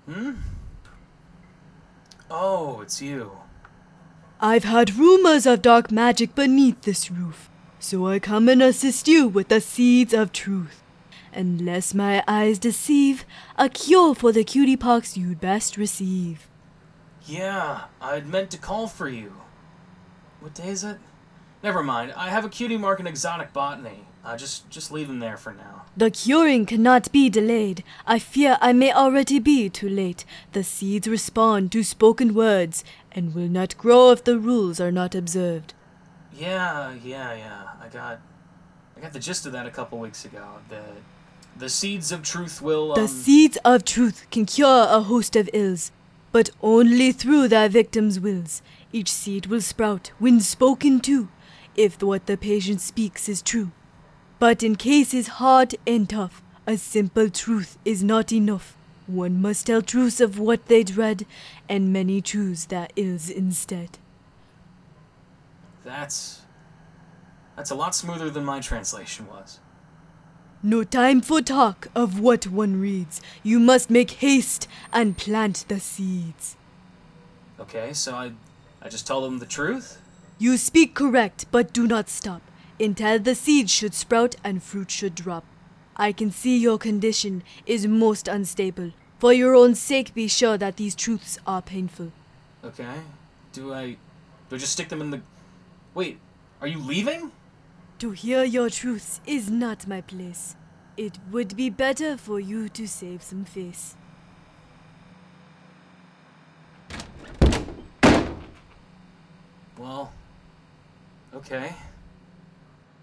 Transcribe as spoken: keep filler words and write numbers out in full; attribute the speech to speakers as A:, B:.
A: Hmm? Oh, it's you.
B: I've heard rumors of dark magic beneath this roof, so I come and assist you with the seeds of truth. Unless my eyes deceive, a cure for the cutie pox you'd best receive.
A: Yeah, I'd meant to call for you. What day is it? Never mind. I have a cutie mark in exotic botany. Uh, just, just leave him there for now.
B: The curing cannot be delayed. I fear I may already be too late. The seeds respond to spoken words and will not grow if the rules are not observed.
A: Yeah, yeah, yeah. I got, I got the gist of that a couple weeks ago. The, the seeds of truth will
B: The
A: um.
B: seeds of truth can cure a host of ills, but only through their victims' wills. Each seed will sprout when spoken to, if what the patient speaks is true. But in cases hard and tough, a simple truth is not enough. One must tell truths of what they dread, and many choose their ills instead.
A: That's, that's a lot smoother than my translation was.
B: No time for talk of what one reads. You must make haste and plant the seeds.
A: Okay, so I, I just tell them the truth.
B: You speak correct, but do not stop until the seeds should sprout and fruit should drop. I can see your condition is most unstable. For your own sake, be sure that these truths are painful.
A: Okay. Do I, do I just stick them in the? Wait, are you leaving?
B: To hear your truths is not my place. It would be better for you to save some face.
A: Well, okay.